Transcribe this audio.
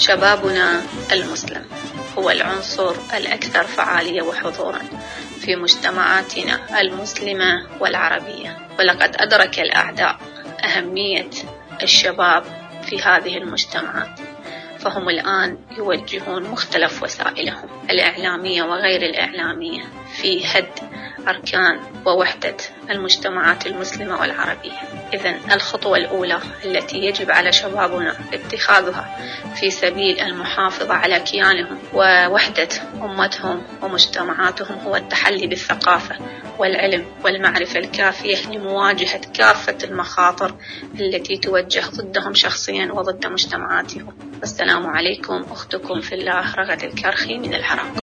شبابنا المسلم هو العنصر الأكثر فعالية وحضورا في مجتمعاتنا المسلمة والعربية، ولقد أدرك الأعداء أهمية الشباب في هذه المجتمعات، فهم الآن يوجهون مختلف وسائلهم الإعلامية وغير الإعلامية في هد أركان ووحدة المجتمعات المسلمة والعربية. إذن الخطوة الأولى التي يجب على شبابنا اتخاذها في سبيل المحافظة على كيانهم ووحدة أمتهم ومجتمعاتهم هو التحلي بالثقافة والعلم والمعرفة الكافية لمواجهة كافة المخاطر التي توجه ضدهم شخصيا وضد مجتمعاتهم. والسلام عليكم، أختكم في الله رغد الكرخي من العراق.